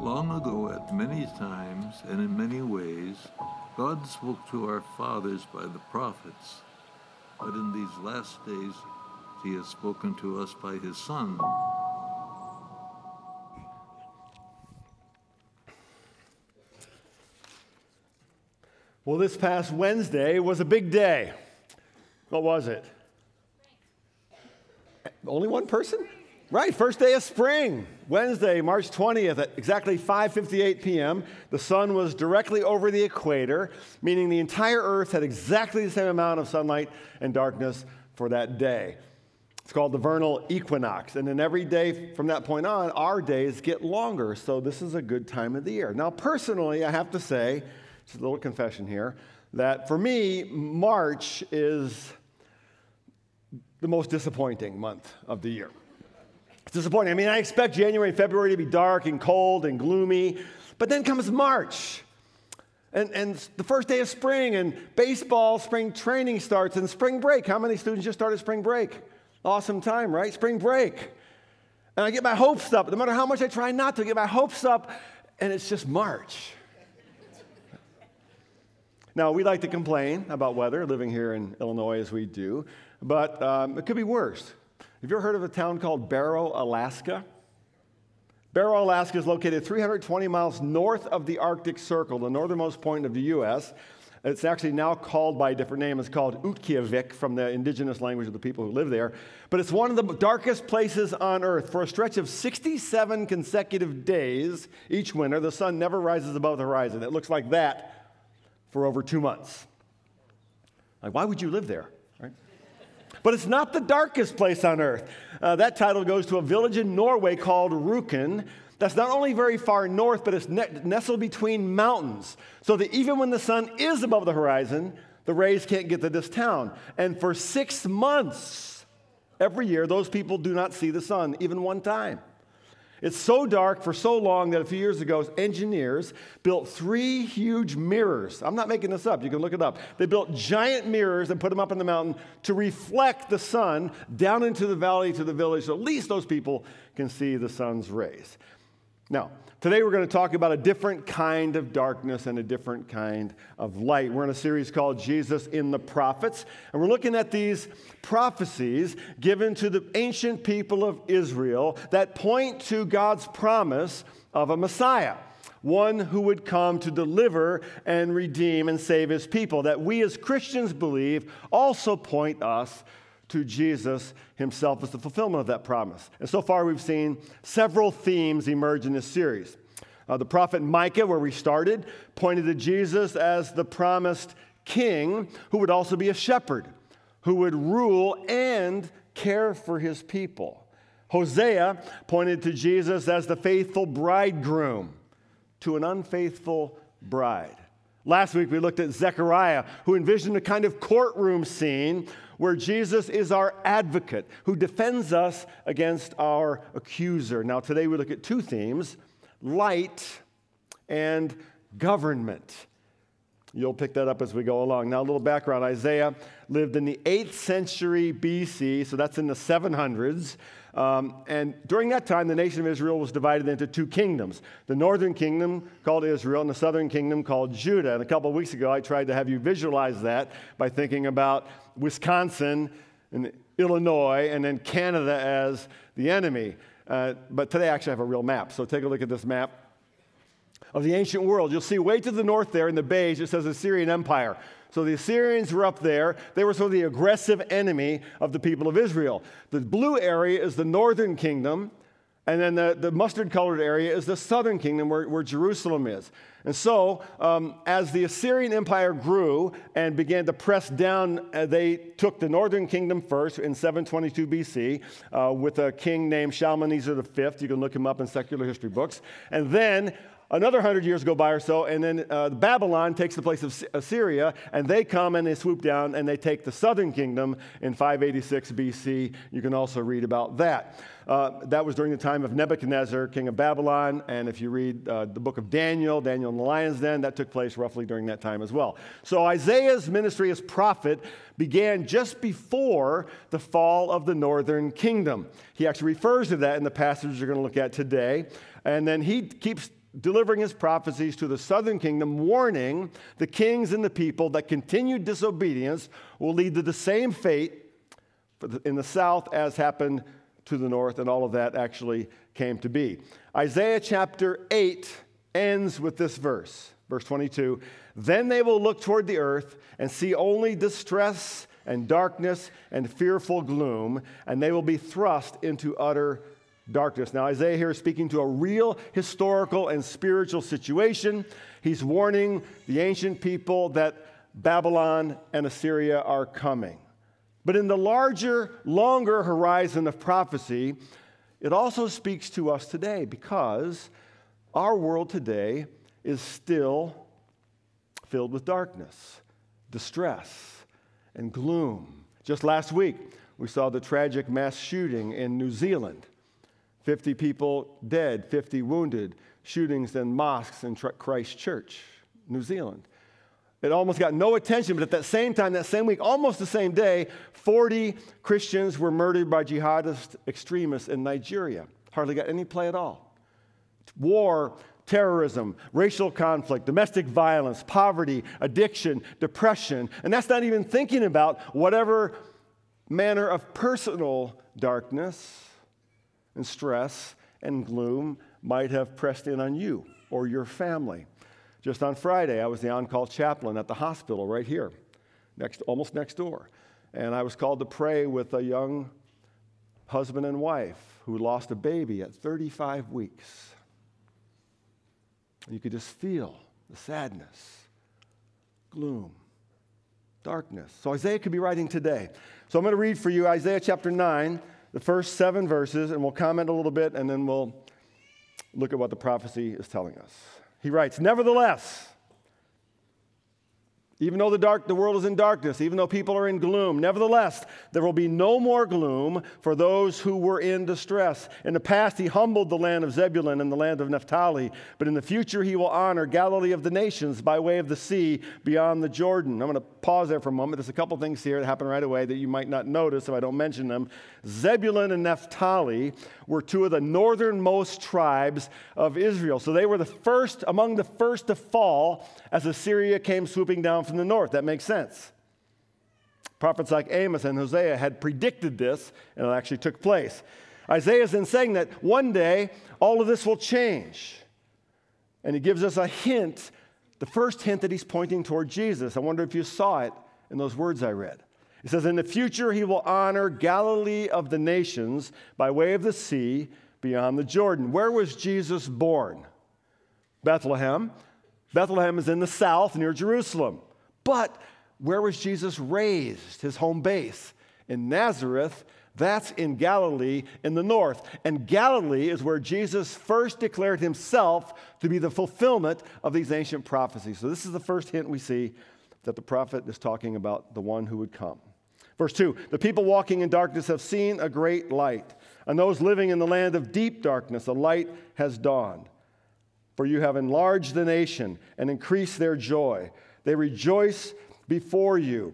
Long ago, at many times and in many ways, God spoke to our fathers by the prophets. But in these last days, he has spoken to us by his Son. Well, this past Wednesday was a big day. What was it? Only one person? Right, first day of spring. Wednesday, March 20th at exactly 5:58 p.m. The sun was directly over the equator, meaning the entire Earth had exactly the same amount of sunlight and darkness for that day. It's called the vernal equinox. And then every day from that point on, our days get longer. So this is a good time of the year. Now, personally, I have to say, just a little confession here, that for me, March is the most disappointing month of the year. It's disappointing. I mean, I expect January and February to be dark and cold and gloomy, but then comes March. And the first day of spring, and baseball, spring training starts, and spring break. How many students just started spring break? Awesome time, right? Spring break. And I get my hopes up. No matter how much I try not to, get my hopes up, and it's just March. Now, we like to complain about weather, living here in Illinois as we do, but it could be worse. Have you ever heard of a town called Barrow, Alaska? Barrow, Alaska is located 320 miles north of the Arctic Circle, the northernmost point of the U.S. It's actually now called by a different name. It's called Utqiagvik, from the indigenous language of the people who live there. But it's one of the darkest places on Earth. For a stretch of 67 consecutive days each winter, the sun never rises above the horizon. It looks like that for over 2 months. Like, why would you live there? Right? But it's not the darkest place on Earth. That title goes to a village in Norway called Rjukan. That's not only very far north, but it's nestled between mountains, so that even when the sun is above the horizon, the rays can't get to this town. And for 6 months, every year, those people do not see the sun, even one time. It's so dark for so long that a few years ago, engineers built 3 huge mirrors. I'm not making this up. You can look it up. They built giant mirrors and put them up in the mountain to reflect the sun down into the valley to the village, so at least those people can see the sun's rays. Now, today we're going to talk about a different kind of darkness and a different kind of light. We're in a series called Jesus in the Prophets, and we're looking at these prophecies given to the ancient people of Israel that point to God's promise of a Messiah, one who would come to deliver and redeem and save his people, that we as Christians believe also point us to Jesus himself as the fulfillment of that promise. And so far we've seen several themes emerge in this series. The prophet Micah, where we started, pointed to Jesus as the promised king who would also be a shepherd, who would rule and care for his people. Hosea pointed to Jesus as the faithful bridegroom to an unfaithful bride. Last week we looked at Zechariah, who envisioned a kind of courtroom scene where Jesus is our advocate who defends us against our accuser. Now today we look at 2 themes, light and government. You'll pick that up as we go along. Now a little background. Isaiah lived in the 8th century BC, so that's in the 700s. And during that time, the nation of Israel was divided into 2 kingdoms. The northern kingdom called Israel and the southern kingdom called Judah. And a couple of weeks ago, I tried to have you visualize that by thinking about Wisconsin and Illinois and then Canada as the enemy. But today, I actually have a real map. So take a look at this map of the ancient world. You'll see way to the north there in the beige, it says Assyrian Empire. So the Assyrians were up there. They were sort of the aggressive enemy of the people of Israel. The blue area is the northern kingdom, and then the mustard-colored area is the southern kingdom where Jerusalem is. And so as the Assyrian Empire grew and began to press down, they took the northern kingdom first in 722 BC with a king named Shalmaneser V. You can look him up in secular history books. And then another 100 years go by or so, and then Babylon takes the place of Assyria, and they come and they swoop down and they take the southern kingdom in 586 BC. You can also read about that. That was during the time of Nebuchadnezzar, king of Babylon, and if you read the book of Daniel in the lion's den, that took place roughly during that time as well. So Isaiah's ministry as prophet began just before the fall of the northern kingdom. He actually refers to that in the passage we're going to look at today, and then he keeps delivering his prophecies to the southern kingdom, warning the kings and the people that continued disobedience will lead to the same fate in the south as happened to the north, and all of that actually came to be. Isaiah chapter 8 ends with this verse, verse 22. Then they will look toward the earth and see only distress and darkness and fearful gloom, and they will be thrust into utter darkness. Now, Isaiah here is speaking to a real historical and spiritual situation. He's warning the ancient people that Babylon and Assyria are coming. But in the larger, longer horizon of prophecy, it also speaks to us today because our world today is still filled with darkness, distress, and gloom. Just last week, we saw the tragic mass shooting in New Zealand. 50 people dead, 50 wounded, shootings in mosques in Christchurch, New Zealand. It almost got no attention, but at that same time, that same week, almost the same day, 40 Christians were murdered by jihadist extremists in Nigeria. Hardly got any play at all. War, terrorism, racial conflict, domestic violence, poverty, addiction, depression, and that's not even thinking about whatever manner of personal darkness and stress and gloom might have pressed in on you or your family. Just on Friday, I was the on-call chaplain at the hospital right here, almost next door. And I was called to pray with a young husband and wife who lost a baby at 35 weeks. You could just feel the sadness, gloom, darkness. So Isaiah could be writing today. So I'm going to read for you Isaiah chapter 9, the first 7 verses, and we'll comment a little bit, and then we'll look at what the prophecy is telling us. He writes, "Nevertheless, even though the world is in darkness, even though people are in gloom, nevertheless, there will be no more gloom for those who were in distress. In the past, he humbled the land of Zebulun and the land of Naphtali, but in the future, he will honor Galilee of the nations by way of the sea beyond the Jordan." I'm going to pause there for a moment. There's a couple things here that happen right away that you might not notice if I don't mention them. Zebulun and Naphtali were two of the northernmost tribes of Israel. So they were among the first to fall as Assyria came swooping down from the north. That makes sense. Prophets like Amos and Hosea had predicted this, and it actually took place. Isaiah is then saying that one day all of this will change. And he gives us a hint, the first hint that he's pointing toward Jesus. I wonder if you saw it in those words I read. It says, "In the future he will honor Galilee of the nations by way of the sea beyond the Jordan." Where was Jesus born? Bethlehem. Bethlehem is in the south near Jerusalem. But where was Jesus raised, his home base? In Nazareth. That's in Galilee in the north. And Galilee is where Jesus first declared himself to be the fulfillment of these ancient prophecies. So this is the first hint we see that the prophet is talking about the one who would come. Verse 2, "The people walking in darkness have seen a great light. On those living in the land of deep darkness, a light has dawned. For you have enlarged the nation and increased their joy. They rejoice before you,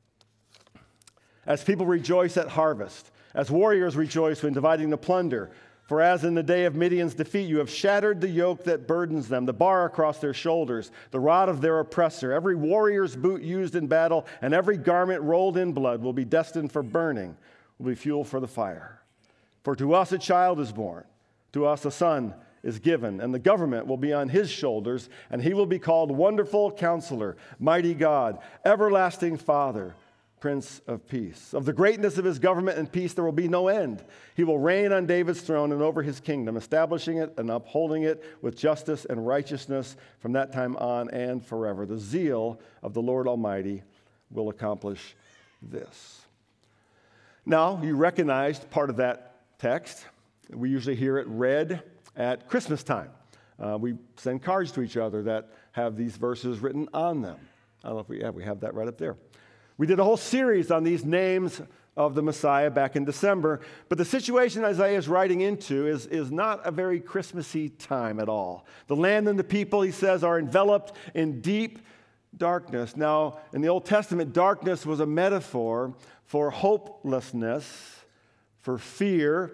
as people rejoice at harvest, as warriors rejoice when dividing the plunder. For as in the day of Midian's defeat, you have shattered the yoke that burdens them, the bar across their shoulders, the rod of their oppressor. Every warrior's boot used in battle and every garment rolled in blood will be destined for burning, will be fuel for the fire. For to us a child is born, to us a son is given, and the government will be on his shoulders, and he will be called Wonderful Counselor, Mighty God, Everlasting Father, Prince of Peace. Of the greatness of his government and peace there will be no end. He will reign on David's throne and over his kingdom, establishing it and upholding it with justice and righteousness from that time on and forever. The zeal of the Lord Almighty will accomplish this." Now, you recognized part of that text. We usually hear it read at Christmas time. We send cards to each other that have these verses written on them. I don't know if we have that right up there. We did a whole series on these names of the Messiah back in December, but the situation Isaiah is writing into is not a very Christmassy time at all. The land and the people, he says, are enveloped in deep darkness. Now, in the Old Testament, darkness was a metaphor for hopelessness, for fear,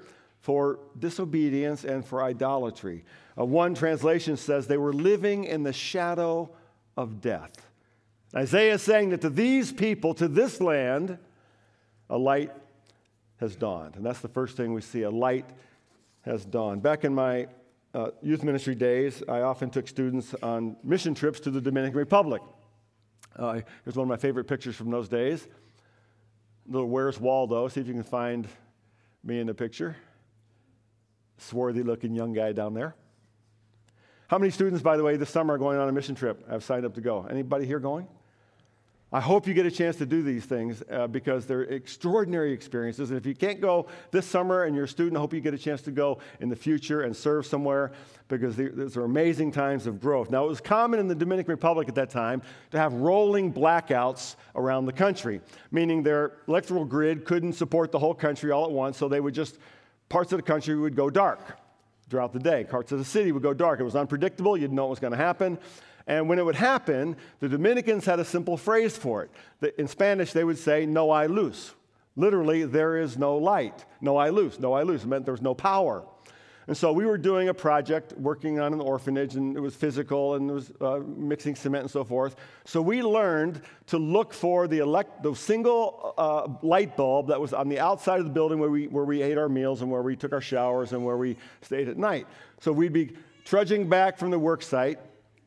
for disobedience and for idolatry. One translation says they were living in the shadow of death. Isaiah is saying that to these people, to this land, a light has dawned. And that's the first thing we see, a light has dawned. Back in my youth ministry days, I often took students on mission trips to the Dominican Republic. Here's one of my favorite pictures from those days. Little Where's Waldo? See if you can find me in the picture. Swarthy-looking young guy down there. How many students, by the way, this summer are going on a mission trip have signed up to go? Anybody here going? I hope you get a chance to do these things because they're extraordinary experiences. And if you can't go this summer and you're a student, I hope you get a chance to go in the future and serve somewhere because these are amazing times of growth. Now, it was common in the Dominican Republic at that time to have rolling blackouts around the country, meaning their electrical grid couldn't support the whole country all at once, so they would just, parts of the country would go dark throughout the day. Parts of the city would go dark. It was unpredictable. You didn't know what was going to happen. And when it would happen, the Dominicans had a simple phrase for it. In Spanish, they would say, no hay luz. Literally, there is no light. No hay luz. No hay luz. It meant there was no power. And so we were doing a project, working on an orphanage, and it was physical, and it was mixing cement and so forth. So we learned to look for the single light bulb that was on the outside of the building where we ate our meals and where we took our showers and where we stayed at night. So we'd be trudging back from the work site,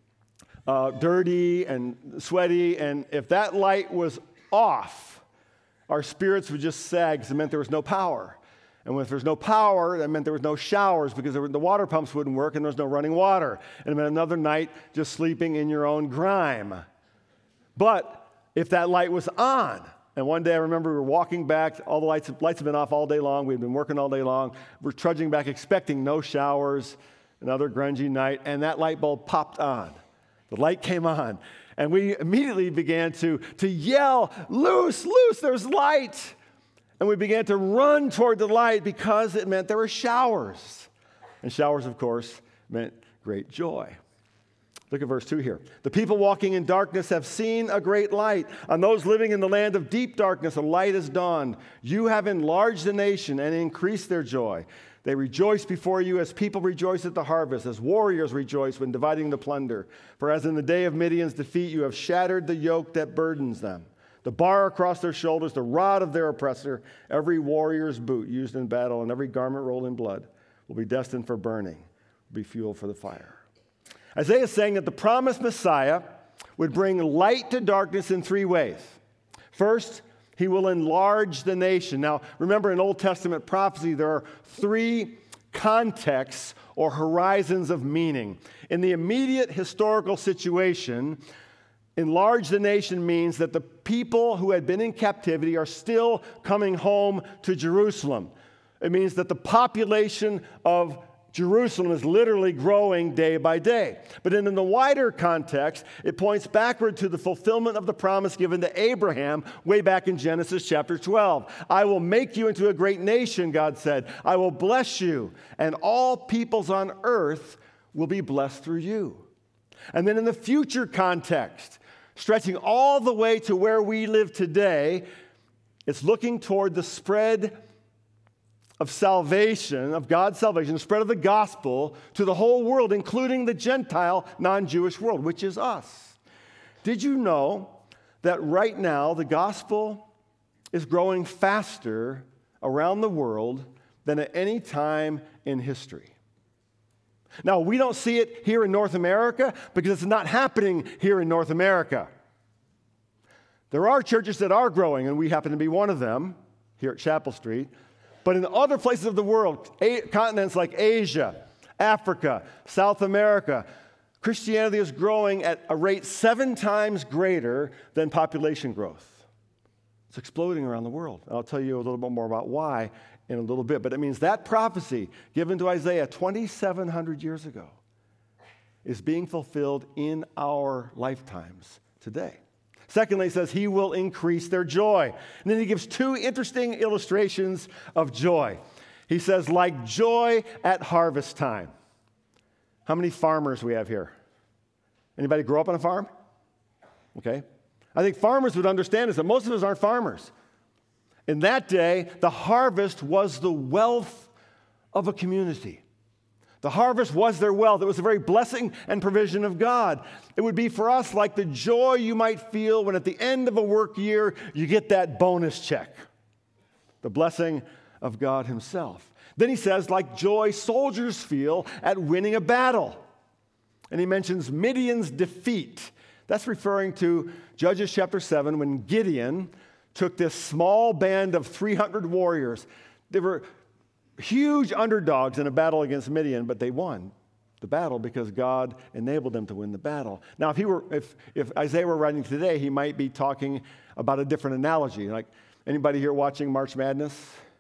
dirty and sweaty, and if that light was off, our spirits would just sag because it meant there was no power. And if there's no power, that meant there was no showers because the water pumps wouldn't work and there was no running water. And it meant another night just sleeping in your own grime. But if that light was on, and one day I remember we were walking back, all the lights have been off all day long, we'd been working all day long, we're trudging back expecting no showers, another grungy night, and that light bulb popped on. The light came on, and we immediately began to yell, loose, loose, there's light. And we began to run toward the light because it meant there were showers. And showers, of course, meant great joy. Look at verse 2 here. The people walking in darkness have seen a great light. On those living in the land of deep darkness, a light has dawned. You have enlarged the nation and increased their joy. They rejoice before you as people rejoice at the harvest, as warriors rejoice when dividing the plunder. For as in the day of Midian's defeat, you have shattered the yoke that burdens them, the bar across their shoulders, the rod of their oppressor. Every warrior's boot used in battle and every garment rolled in blood will be destined for burning, will be fuel for the fire. Isaiah is saying that the promised Messiah would bring light to darkness in three ways. First, he will enlarge the nation. Now, remember in Old Testament prophecy, there are three contexts or horizons of meaning. In the immediate historical situation, enlarge the nation means that the people who had been in captivity are still coming home to Jerusalem. It means that the population of Jerusalem is literally growing day by day. But in the wider context, it points backward to the fulfillment of the promise given to Abraham way back in Genesis chapter 12. I will make you into a great nation, God said. I will bless you, and all peoples on earth will be blessed through you. And then in the future context, stretching all the way to where we live today, it's looking toward the spread of salvation, of God's salvation, the spread of the gospel to the whole world, including the Gentile, non-Jewish world, which is us. Did you know that right now the gospel is growing faster around the world than at any time in history? Now, we don't see it here in North America because it's not happening here in North America. There are churches that are growing, and we happen to be one of them here at Chapel Street. But in other places of the world, continents like Asia, Africa, South America, Christianity is growing at a rate 7 times greater than population growth. It's exploding around the world. I'll tell you a little bit more about why in a little bit. But it means that prophecy given to Isaiah 2,700 years ago is being fulfilled in our lifetimes today. Secondly, he says he will increase their joy. And then he gives 2 interesting illustrations of joy. He says, like joy at harvest time. How many farmers we have here? Anybody grow up on a farm? Okay. I think farmers would understand this, that most of us aren't farmers. In that day, the harvest was the wealth of a community. The harvest was their wealth. It was the very blessing and provision of God. It would be for us like the joy you might feel when at the end of a work year you get that bonus check. The blessing of God himself. Then he says, like joy soldiers feel at winning a battle. And he mentions Midian's defeat. That's referring to Judges chapter 7 when Gideon took this small band of 300 warriors. They were huge underdogs in a battle against Midian, but they won the battle because God enabled them to win the battle. Now, if Isaiah were writing today, he might be talking about a different analogy. Like, anybody here watching March Madness?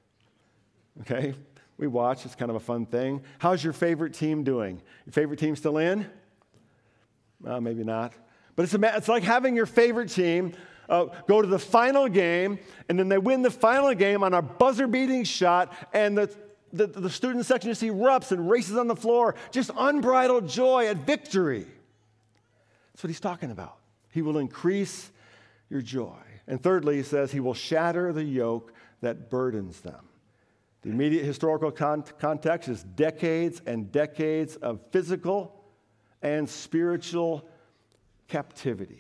Okay, we watch. It's kind of a fun thing. How's your favorite team doing? Your favorite team still in? Well, maybe not. But it's like having your favorite team go to the final game, and then they win the final game on a buzzer-beating shot, and the student section just erupts and races on the floor. Just unbridled joy at victory. That's what he's talking about. He will increase your joy. And thirdly, he says he will shatter the yoke that burdens them. The immediate historical context is decades and decades of physical and spiritual captivity.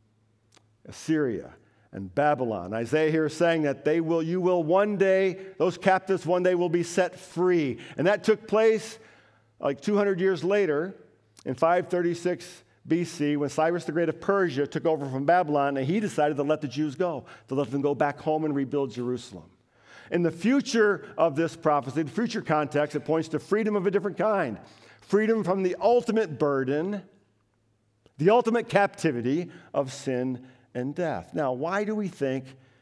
Assyria and Babylon. Isaiah here is saying that those captives one day will be set free. And that took place like 200 years later in 536 BC when Cyrus the Great of Persia took over from Babylon, and he decided to let the Jews go, to let them go back home and rebuild Jerusalem. In the future of this prophecy, the future context, it points to freedom of a different kind. Freedom from the ultimate burden, the ultimate captivity of sin and death. Now, why do we think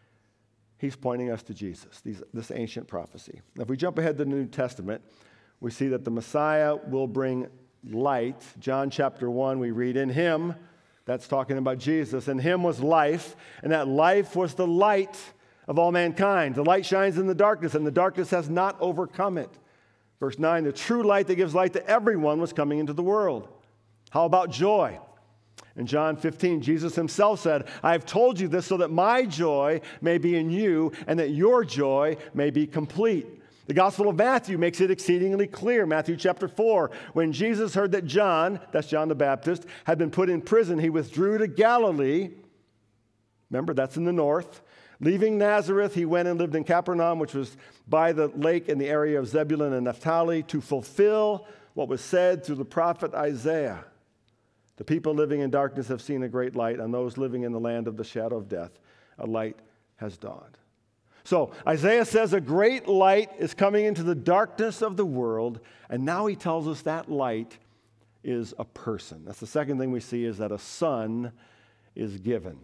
he's pointing us to Jesus, this ancient prophecy? Now, if we jump ahead to the New Testament, we see that the Messiah will bring light. John chapter 1, we read, in him, that's talking about Jesus, in him was life, and that life was the light of all mankind. The light shines in the darkness, and the darkness has not overcome it. Verse 9, the true light that gives light to everyone was coming into the world. How about joy? In John 15, Jesus himself said, I have told you this so that my joy may be in you and that your joy may be complete. The Gospel of Matthew makes it exceedingly clear. Matthew chapter 4, when Jesus heard that John, that's John the Baptist, had been put in prison, he withdrew to Galilee. Remember, that's in the north. Leaving Nazareth, he went and lived in Capernaum, which was by the lake in the area of Zebulun and Naphtali, to fulfill what was said through the prophet Isaiah. The people living in darkness have seen a great light. On those living in the land of the shadow of death, a light has dawned. So Isaiah says a great light is coming into the darkness of the world, and now he tells us that light is a person. That's the second thing we see, is that a son is given.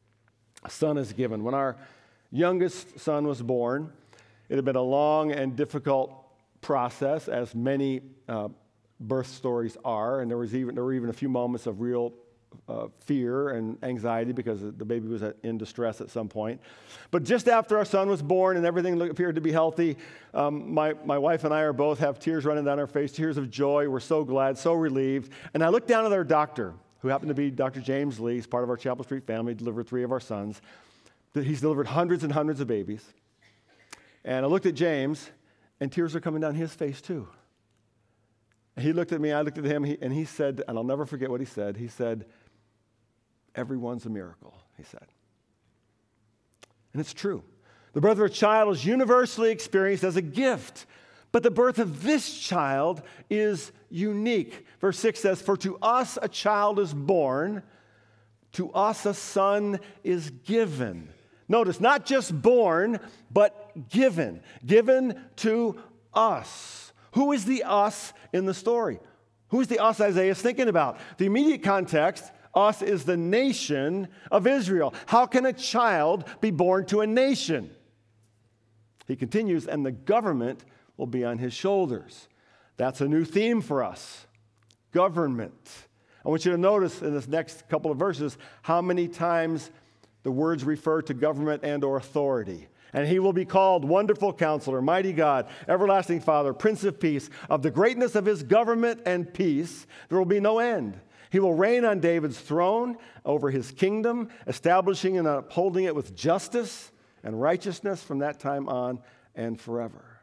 A son is given. When our youngest son was born, it had been a long and difficult process, as many birth stories are, and there were even a few moments of real fear and anxiety because the baby was in distress at some point. But just after our son was born and everything appeared to be healthy, my wife and I both have tears running down our face, tears of joy. We're so glad, so relieved. And I looked down at our doctor, who happened to be Dr. James Lee. He's part of our Chapel Street family, delivered 3 of our sons. He's delivered hundreds and hundreds of babies. And I looked at James, and tears are coming down his face too. He looked at me, I looked at him, and he said, and I'll never forget what he said. He said, everyone's a miracle, he said. And it's true. The birth of a child is universally experienced as a gift, but the birth of this child is unique. Verse 6 says, for to us a child is born, to us a son is given. Notice, not just born, but given. Given to us. Who is the us in the story? Who is the us Isaiah is thinking about? The immediate context, us is the nation of Israel. How can a child be born to a nation? He continues, and the government will be on his shoulders. That's a new theme for us. Government. I want you to notice in this next couple of verses how many times the words refer to government and or authority. And he will be called Wonderful Counselor, Mighty God, Everlasting Father, Prince of Peace. Of the greatness of his government and peace, there will be no end. He will reign on David's throne over his kingdom, establishing and upholding it with justice and righteousness from that time on and forever.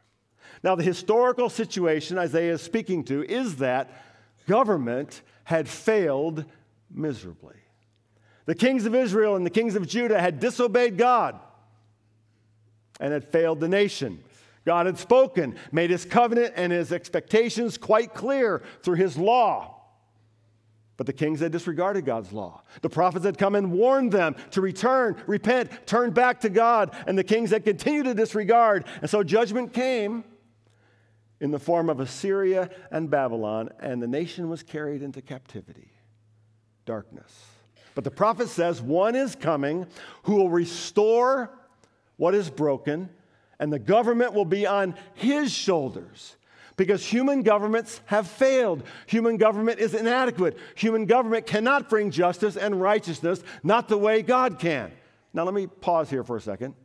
Now, the historical situation Isaiah is speaking to is that government had failed miserably. The kings of Israel and the kings of Judah had disobeyed God and had failed the nation. God had spoken, made his covenant and his expectations quite clear through his law. But the kings had disregarded God's law. The prophets had come and warned them to return, repent, turn back to God. And the kings had continued to disregard. And so judgment came in the form of Assyria and Babylon, and the nation was carried into captivity, darkness. But the prophet says one is coming who will restore what is broken, and the government will be on his shoulders. Because human governments have failed. Human government is inadequate. Human government cannot bring justice and righteousness, not the way God can. Now let me pause here for a second.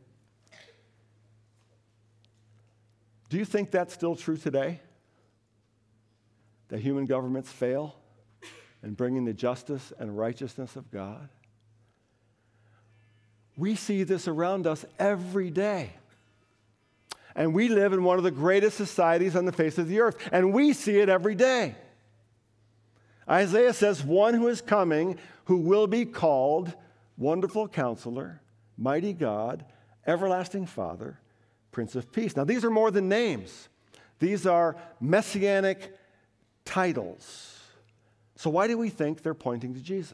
Do you think that's still true today? That human governments fail in bringing the justice and righteousness of God? We see this around us every day. And we live in one of the greatest societies on the face of the earth, and we see it every day. Isaiah says, one who is coming, who will be called Wonderful Counselor, Mighty God, Everlasting Father, Prince of Peace. Now, these are more than names. These are messianic titles. So why do we think they're pointing to Jesus?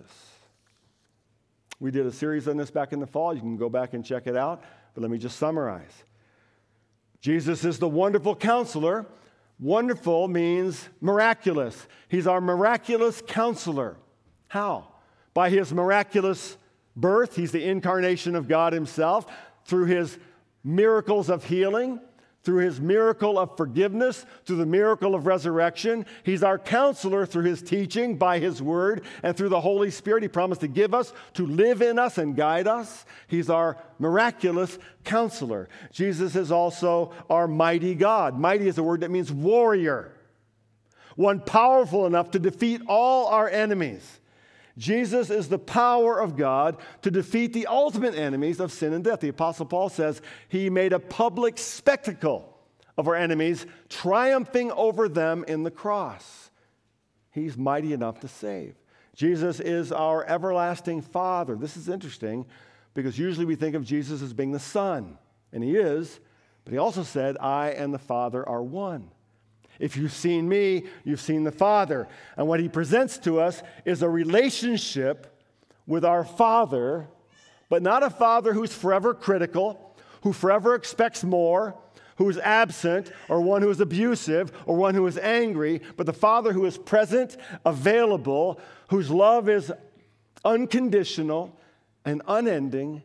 We did a series on this back in the fall. You can go back and check it out, but let me just summarize. Jesus is the Wonderful Counselor. Wonderful means miraculous. He's our miraculous counselor. How? By his miraculous birth. He's the incarnation of God himself. Through his miracles of healing, through his miracle of forgiveness, through the miracle of resurrection. He's our counselor through his teaching, by his word, and through the Holy Spirit he promised to give us, to live in us and guide us. He's our miraculous counselor. Jesus is also our mighty God. Mighty is a word that means warrior, one powerful enough to defeat all our enemies. Jesus is the power of God to defeat the ultimate enemies of sin and death. The Apostle Paul says he made a public spectacle of our enemies, triumphing over them in the cross. He's mighty enough to save. Jesus is our everlasting Father. This is interesting because usually we think of Jesus as being the Son, and he is, but he also said, I and the Father are one. If you've seen me, you've seen the Father. And what he presents to us is a relationship with our Father, but not a Father who's forever critical, who forever expects more, who is absent, or one who is abusive, or one who is angry, but the Father who is present, available, whose love is unconditional and unending,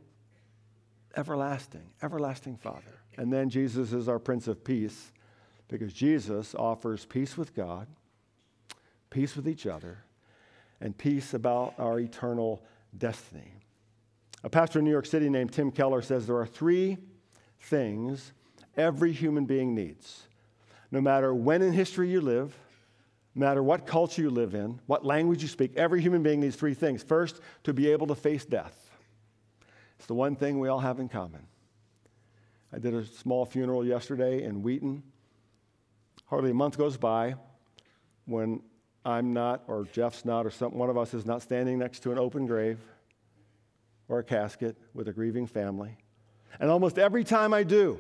everlasting Father. And then Jesus is our Prince of Peace, because Jesus offers peace with God, peace with each other, and peace about our eternal destiny. A pastor in New York City named Tim Keller says there are three things every human being needs. No matter when in history you live, no matter what culture you live in, what language you speak, every human being needs three things. First, to be able to face death. It's the one thing we all have in common. I did a small funeral yesterday in Wheaton. Hardly a month goes by when I'm not, or Jeff's not, or one of us is not standing next to an open grave or a casket with a grieving family. And almost every time I do,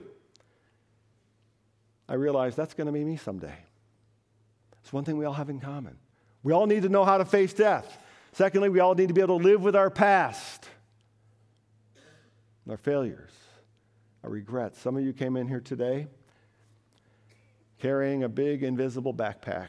I realize that's going to be me someday. It's one thing we all have in common. We all need to know how to face death. Secondly, we all need to be able to live with our past, our failures, our regrets. Some of you came in here today carrying a big invisible backpack,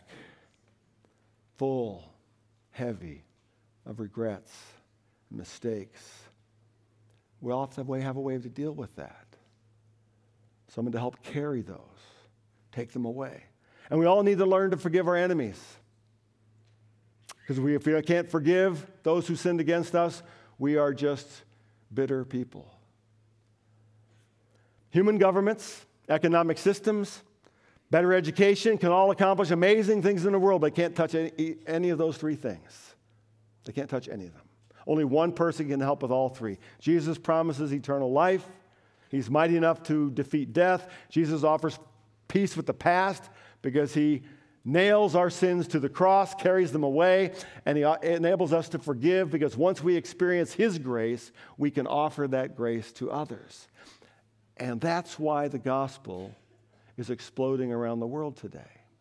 full, heavy of regrets, mistakes. We all have a way to deal with that. Someone to help carry those, take them away. And we all need to learn to forgive our enemies. Because if we can't forgive those who sinned against us, we are just bitter people. Human governments, economic systems, better education can all accomplish amazing things in the world, but can't touch any of those three things. They can't touch any of them. Only one person can help with all three. Jesus promises eternal life. He's mighty enough to defeat death. Jesus offers peace with the past because he nails our sins to the cross, carries them away, and he enables us to forgive because once we experience his grace, we can offer that grace to others. And that's why the gospel is exploding around the world today.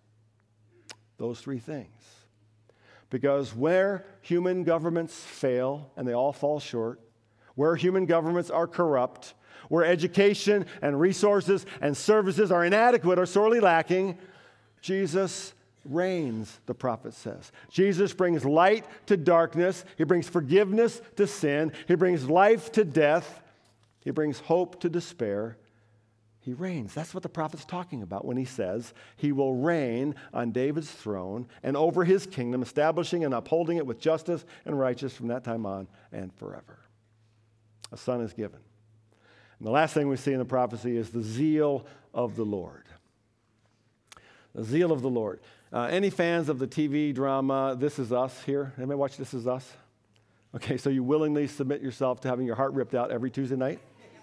Those three things. Because where human governments fail, and they all fall short, where human governments are corrupt, where education and resources and services are inadequate or sorely lacking, Jesus reigns, the prophet says. Jesus brings light to darkness. He brings forgiveness to sin. He brings life to death. He brings hope to despair. He reigns. That's what the prophet's talking about when he says he will reign on David's throne and over his kingdom, establishing and upholding it with justice and righteousness from that time on and forever. A son is given. And the last thing we see in the prophecy is the zeal of the Lord. The zeal of the Lord. Any fans of the TV drama This Is Us here? Anybody watch This Is Us? Okay, so you willingly submit yourself to having your heart ripped out every Tuesday night?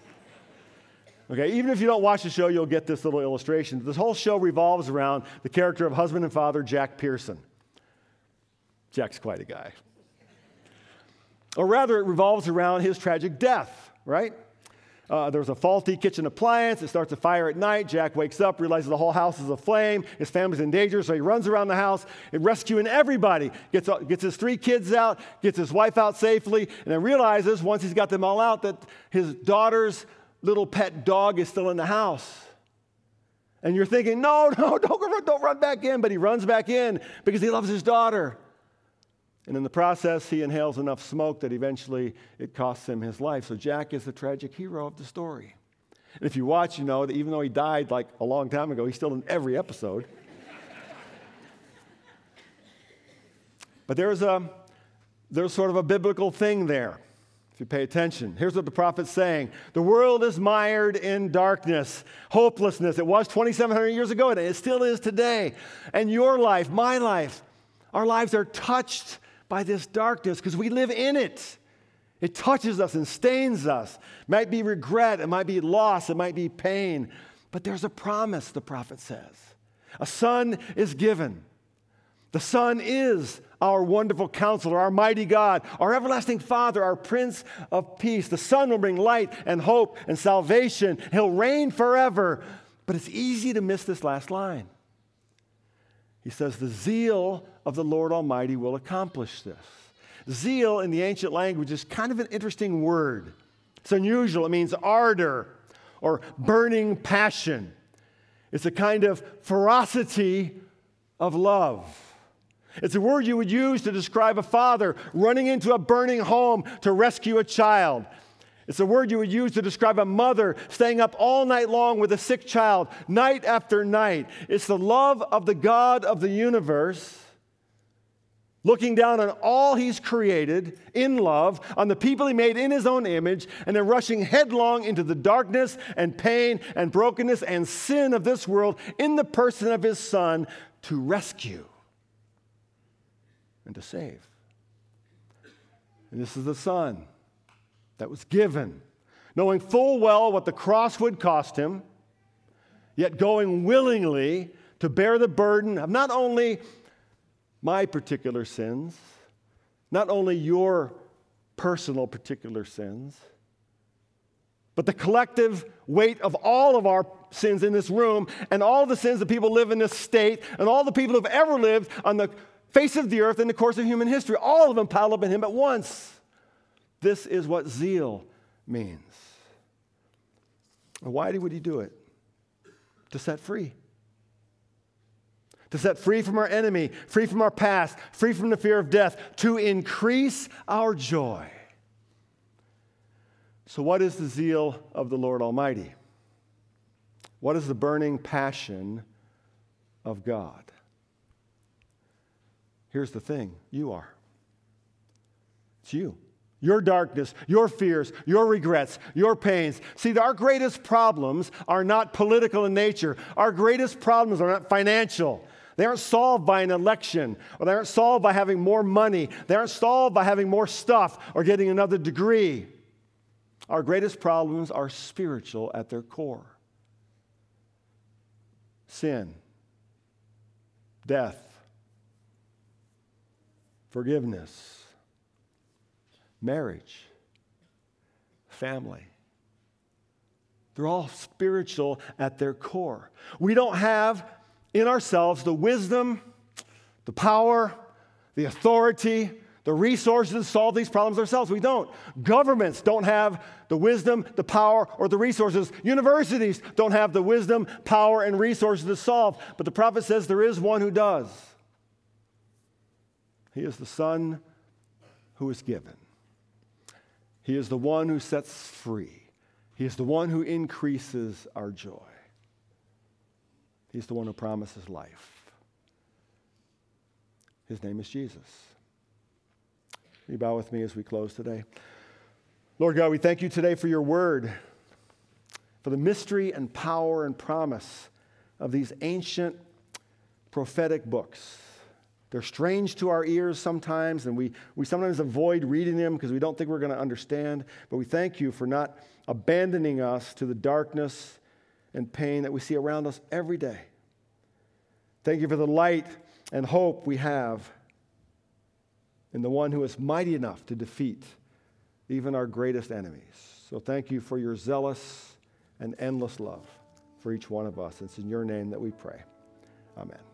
Okay, even if you don't watch the show, you'll get this little illustration. This whole show revolves around the character of husband and father Jack Pearson. Jack's quite a guy. Or rather, it revolves around his tragic death, right? There was a faulty kitchen appliance. It starts a fire at night. Jack wakes up, realizes the whole house is aflame. His family's in danger, so he runs around the house, rescuing everybody. Gets his 3 kids out, gets his wife out safely, and then realizes, once he's got them all out, that his daughter's little pet dog is still in the house. And you're thinking, no, don't run back in. But he runs back in because he loves his daughter. And in the process, he inhales enough smoke that eventually it costs him his life. So Jack is the tragic hero of the story. And if you watch, you know that even though he died like a long time ago, he's still in every episode. But there's sort of a biblical thing there, if you pay attention. Here's what the prophet's saying. The world is mired in darkness, hopelessness. It was 2,700 years ago, and it still is today. And your life, my life, our lives are touched by this darkness because we live in it. It touches us and stains us. It might be regret, it might be loss, it might be pain. But there's a promise, the prophet says. A son is given. The Son is our wonderful counselor, our mighty God, our everlasting Father, our Prince of Peace. The Son will bring light and hope and salvation. He'll reign forever. But it's easy to miss this last line. He says, the zeal of the Lord Almighty will accomplish this. Zeal in the ancient language is kind of an interesting word. It's unusual. It means ardor or burning passion. It's a kind of ferocity of love. It's a word you would use to describe a father running into a burning home to rescue a child. It's a word you would use to describe a mother staying up all night long with a sick child, night after night. It's the love of the God of the universe looking down on all he's created in love, on the people he made in his own image, and then rushing headlong into the darkness and pain and brokenness and sin of this world in the person of his Son to rescue and to save. And this is the Son that was given, knowing full well what the cross would cost him, yet going willingly to bear the burden of not only my particular sins, not only your personal particular sins, but the collective weight of all of our sins in this room and all the sins that people live in this state and all the people who have ever lived on the face of the earth in the course of human history, all of them piled up in him at once. This is what zeal means. And why would he do it? To set free. To set free from our enemy, free from our past, free from the fear of death, to increase our joy. So what is the zeal of the Lord Almighty? What is the burning passion of God? Here's the thing, you are. It's you. Your darkness, your fears, your regrets, your pains. See, our greatest problems are not political in nature. Our greatest problems are not financial. They aren't solved by an election, or they aren't solved by having more money. They aren't solved by having more stuff or getting another degree. Our greatest problems are spiritual at their core. sin, death, forgiveness, marriage, family. They're all spiritual at their core. We don't have in ourselves the wisdom, the power, the authority, the resources to solve these problems ourselves. We don't. Governments don't have the wisdom, the power, or the resources. Universities don't have the wisdom, power, and resources to solve. But the prophet says there is one who does. He is the Son who is given. He is the one who sets free. He is the one who increases our joy. He's the one who promises life. His name is Jesus. Will you bow with me as we close today? Lord God, we thank you today for your word, for the mystery and power and promise of these ancient prophetic books. They're strange to our ears sometimes, and we sometimes avoid reading them because we don't think we're going to understand. But we thank you for not abandoning us to the darkness and pain that we see around us every day. Thank you for the light and hope we have in the one who is mighty enough to defeat even our greatest enemies. So thank you for your zealous and endless love for each one of us. It's in your name that we pray. Amen.